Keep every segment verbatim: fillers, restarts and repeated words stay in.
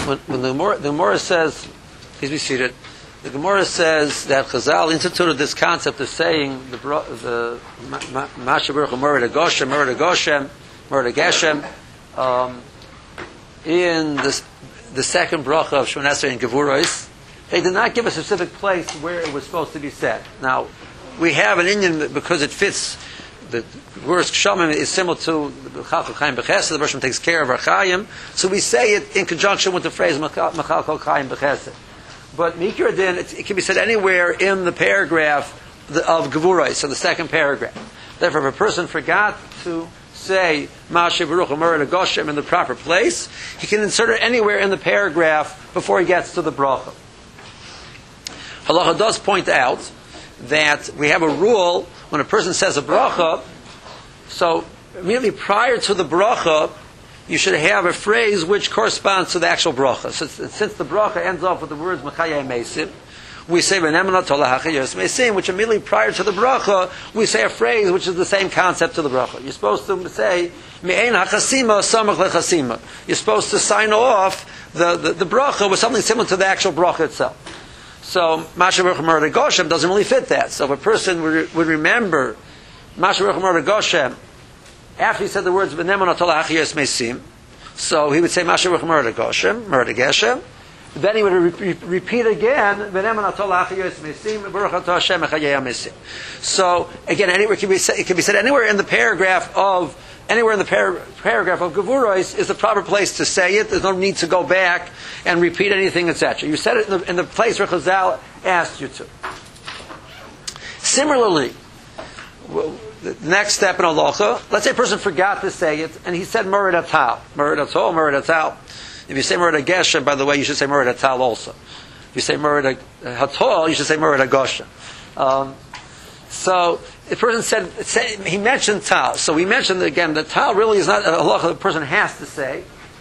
when, when the Gemara, the Gemara says, please be seated. The Gemara says that Chazal instituted this concept of saying the the Masha Baruch Murad Goshem, Murad Goshem, Murad Geshem, um in this, the second bracha of Shemona Esrei in Gevuros. They did not give a specific place where it was supposed to be said. Now, we have an Indian because it fits. The word Kshamim is similar to Mechal Kol Chaim B'Chesed. The Bershom takes care of our Chaim, so we say it in conjunction with the phrase Mechal Kol Chaim B'Chesed. But Mikra Din, it, it can be said anywhere in the paragraph of Gevuros, so the second paragraph. Therefore, if a person forgot to say Masha Baruch Murad Goshem in the proper place, he can insert it anywhere in the paragraph before he gets to the bracha. Halacha does point out that we have a rule when a person says a bracha, so immediately prior to the bracha, you should have a phrase which corresponds to the actual bracha. So, since the bracha ends off with the words Mechayei Mesim, we say V'nemana Tolach Hachayos Mesim, which immediately prior to the bracha, we say a phrase which is the same concept to the bracha. You're supposed to say Me'ein Hachasima Samach Lechasima. You're supposed to sign off the, the, the bracha with something similar to the actual bracha itself. So Masha Baruch Murad Goshem doesn't really fit that. So if a person would, would remember Masha Baruch Murad Goshem after he said the words V'nemana Tolach Hachayos Mesim, so he would say Masha Baruch Murad Goshem, Murad Geshem. Then he would re- re- repeat again. So again, anywhere it can be said, it can be said anywhere in the paragraph of anywhere in the par- paragraph of Gevuros is the proper place to say it. There's no need to go back and repeat anything, et cetera. You said it in the, in the place where Chazal asked you to. Similarly, the next step in halacha, let's say a person forgot to say it and he said Murad Atal, Murad Atal, Murad Atal. If you say Murad Geshem, by the way, you should say Murad Atal also. If you say Murad Hatol, you should say Murad Goshem. Um, so the person said, say, he mentioned Tal. So we mentioned again that Tal really is not a halacha the person has to say,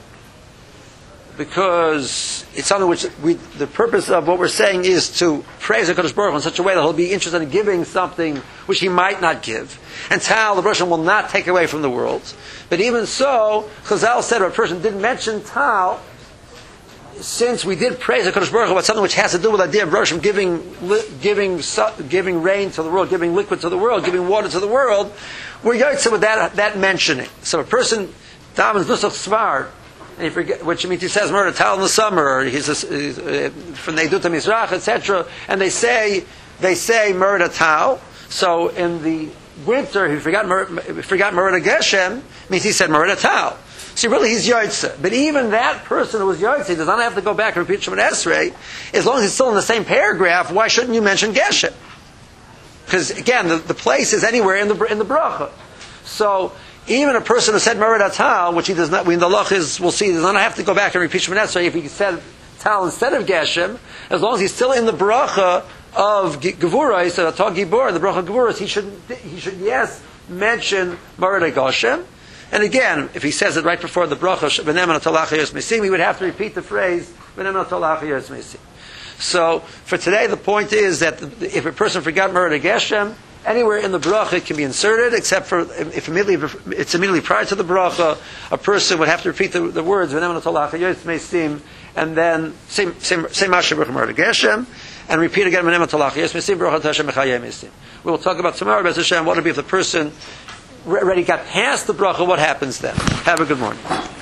because it's something which we, the purpose of what we're saying is to praise HaKadosh Baruch Hu in such a way that he'll be interested in giving something which he might not give. And Tal, the Russian will not take away from the world. But even so, Chazal said if a person didn't mention Tal, since we did praise HaKadosh Baruch Hu about something which has to do with the idea of Roshim giving, giving, giving rain to the world, giving liquid to the world, giving water to the world, we're yotze with that, that mentioning. So a person davens Nusach Svar, and you forget, which means he says Murad Tal in the summer, or he's, he's uh, from Neidut Mizrach, et cetera, and they say they say Murad Tal. So in the winter, he forgot forgot Murad Geshem, means he said Murad Tal. See, really, he's Yotze. But even that person who was Yotze does not have to go back and repeat Shemona Esrei. As long as he's still in the same paragraph, why shouldn't you mention Geshem? Because again, the, the place is anywhere in the in the bracha. So even a person who said Murad Tal, which he does not, we in the Lach is, we'll see, does not have to go back and repeat Shemona Esrei if he said Tal instead of Geshem, as long as he's still in the bracha of Gevuros, so Atah Gibor, the bracha of Gevuros, he should, he should, yes, mention Murad Goshem. And again, if he says it right before the bracha, V'nemana Tolach Hachayos Mesim, he would have to repeat the phrase, V'nemana Tolach Hachayos Mesim. So, for today, the point is that if a person forgot Murad Geshem, anywhere in the bracha it can be inserted, except for if immediately if it's immediately prior to the bracha, a person would have to repeat the, the words V'nemana Tolach Hachayos Mesim, and then say say Masha Baruch Murad Geshem, and repeat again V'nemana Tolach Hachayos Mesim, Baruch Atah Hashem Mechayei Mesim. We will talk about tomorrow, B'ez Hashem, what would be if the person already got past the bracha, what happens then? Have a good morning.